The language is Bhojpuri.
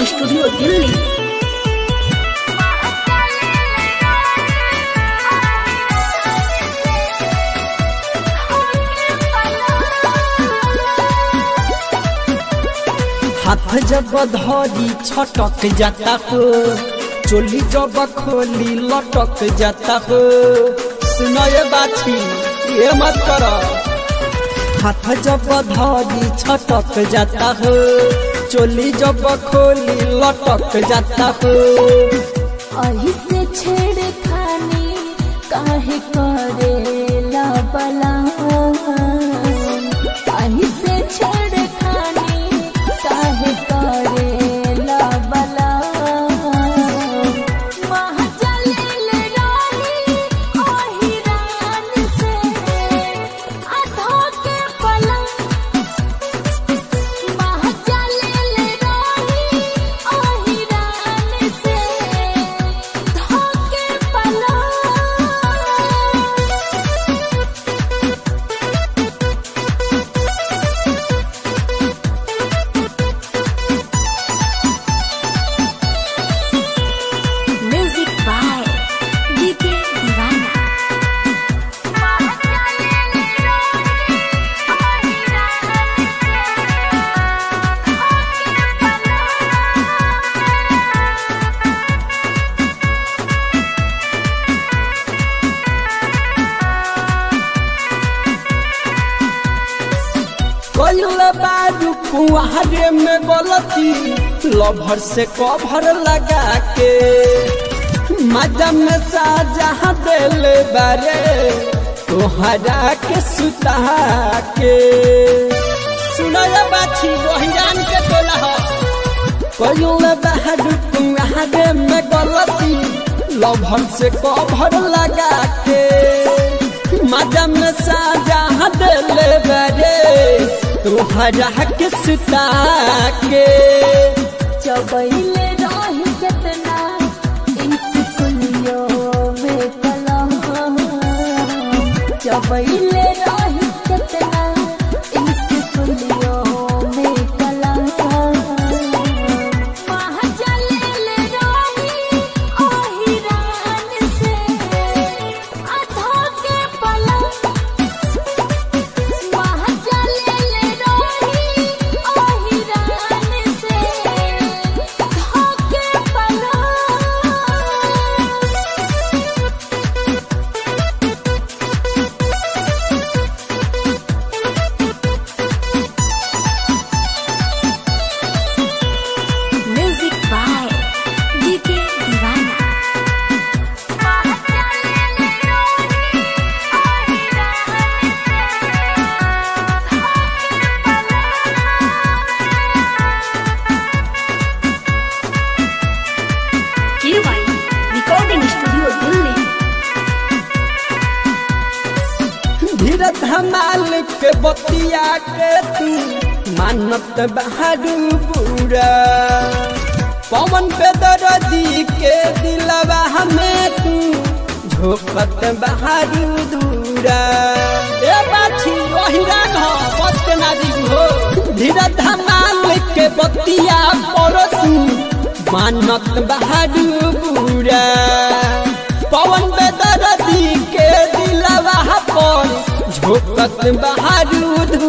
स्टूडियो दिल्ली। हाथ जब धरी छटक जाता हो, चोली जब खोली लटक जाता हो। सुनाए बाछी ये मत करो। हाथ जब धरी छटक जाता हो, चोली जब खोली लटक जाता हो। अही से छेड़खानी काहे करेला बला, अही से छेड़खानी काहे करेला बला। महाजलेल रानी ओही रान से आधा के पला। महाजलेल रानी ओही रान से आधा के पला। म्यूजिक बाय डीके दीवाना। कोयल बारू कुआरे में गलती, लभर से कभर लगा के मजा में साजा दिल बारे तोहरा के सुता के। सुनाया बाछी वही जान के तोला हो। कोयल बारू कुआरे में गलती, लभर से कभर लगा के मजा में साजा दिल बारे तोहरा के सुता के। चबैले रही कितना इंसकुलियो में कला, चबैले रही कितना इंसकुलियो में कला। महाजलेल रानी ओही रान से आधा के पला। महाजलेल रानी ओही रान से आधा के पला। Music by DK Deewana. KY recording studio Delhi. Dheeraj Hamal के बतिया के तू मानत बहारू बुरा। पवन पे दर्दी के दिलवा हमें तू झोंकत बहारू दूरा। ए बाछी वही राग हो, बच के नाजी हो। धीरज हमाल के बतिया पर तू मानत बहारू बुरा। पवन पे दर्दी के दिलवा पर झोंकत बहारू